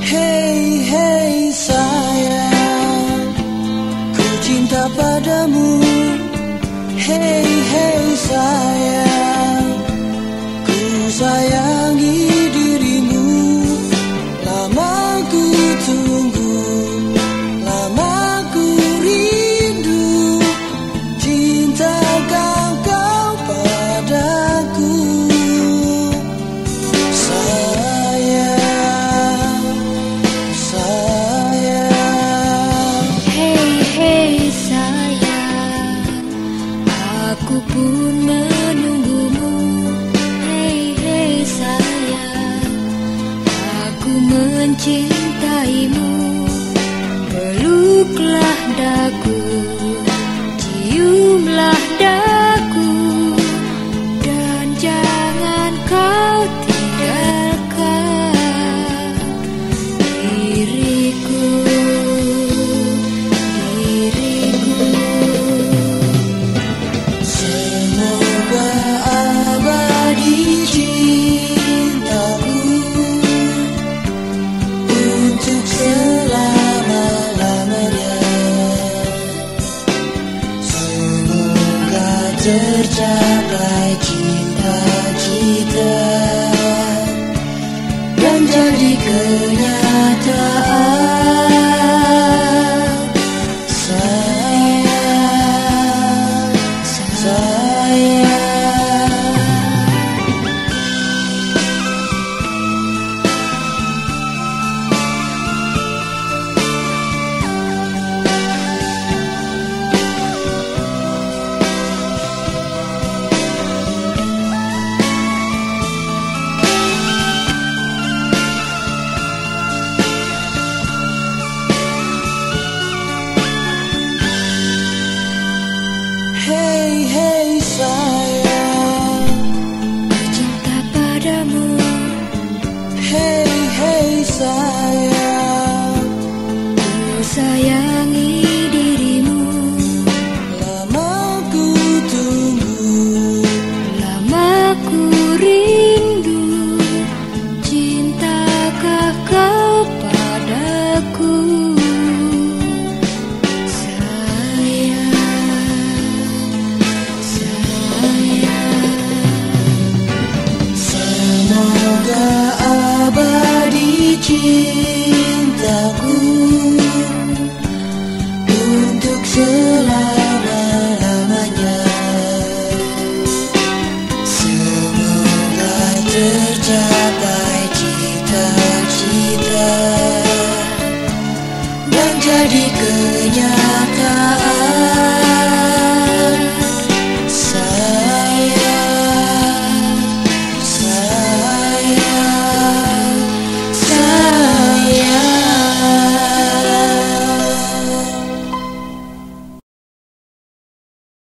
Hey, hey sayang, ku cinta padamu. Hey, hey sayang, ku sayangi dirimu. Lama ku tunggu, lama ku rindu, cinta kau padaku. Aku pun menunggumu. Hey, hey sayang, aku mencintaimu. Peluklah daku, ciumlah daku, dan jangan kau tinggalkan diriku. Tercapai cita-cita dan jadi kenyataan. Sayang, sayang. Hey, hey sayang, ku cinta padamu. hey, hey sayang, Ku sayangi dirimu. lama ku tunggu, Lama ku rindu, cintakah kau padaku? semoga abadi cinta.